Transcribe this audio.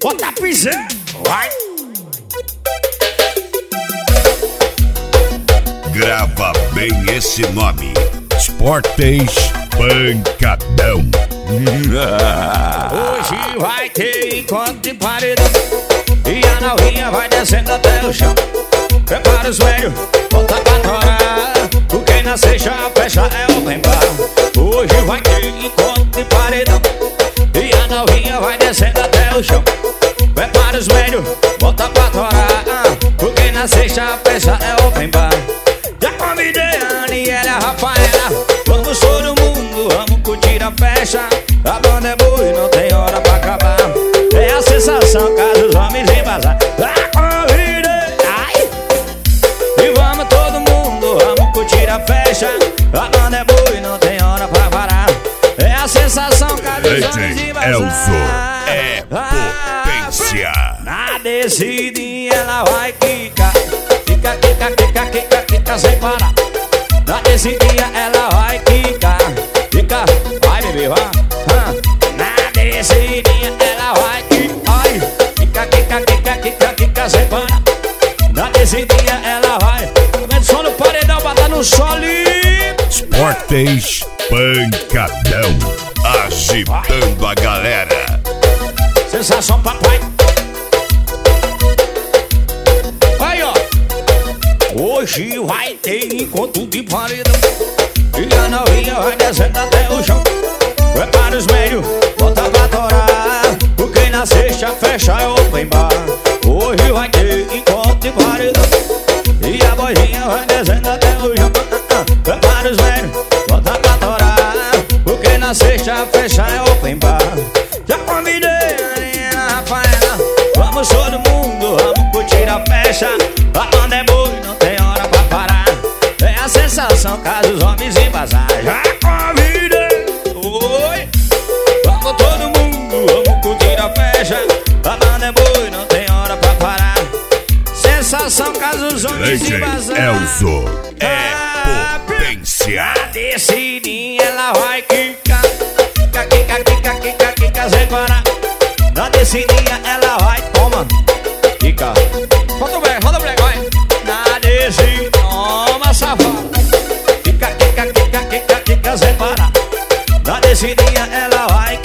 Bota pisando, vai. Grava bem esse nome: Sportez Pancadão. Hoje vai ter encontro de paredão e a novinha vai descendo até o chão. Prepara os velhos, bota pra torar. O quem nascer já fecha é open bar. Hoje vai ter encontro de paredão e a novinha vai descendo até o chão. Prepara os velhos, bota pra torar. O quem nascer já fecha é open bar. Já convidei a Anne e ela a Rafaela. Vamos todo mundo, vamos curtir a festa. A banda é boa e não tem hora pra acabar. É a sensação caso os homens embasar. Já convidei, ai. E vamos todo mundo, vamos curtir a festa. A banda é boa e não tem hora pra parar. É a sensação caso os homens embasar. Elzo é potência. Na descidinha ela vai quicar. Quica, quica, quica, quica, quica sem parar. Na descidinha ela vai quicar. Quica, vai bebê, vai. Na descidinha ela vai quicar. Quica, quica, quica, quica, quica sem parar. Na descidinha ela vai. Comendo som no paredão, bata no solo e... Sportez Pancadão, agitando a galera. Sensação papai. Aí ó, hoje vai ter encontro de paredão e a novinha vai descendo até o chão. Prepara os meios, bota pra torar. O quem na sexta fecha é open bar. Hoje vai ter encontro de paredão e a boizinha vai descendo até o chão. Prepara os meios, bota pra torar. O quem na sexta fecha é open bar. Já convidei a Anne e a Rafaela. Vamos todo mundo, vamos curtir a festa. A banda é boa e não tem hora pra parar. É a sensação caso os homens embasar. Já convidei, oi. Vamos todo mundo, vamos curtir a festa. A banda é boa e não tem hora pra parar. Sensação caso os homens embasar. Elzo é potência. A descidinha ela vai quicar. Quica, quica, quica, quica, quica sem parar. Na descidinha ela vai, toma. Quica. Roda o break, vai. Na descidinha, toma safado. Quica, quica, quica, quica, quica sem parar. Na descidinha ela vai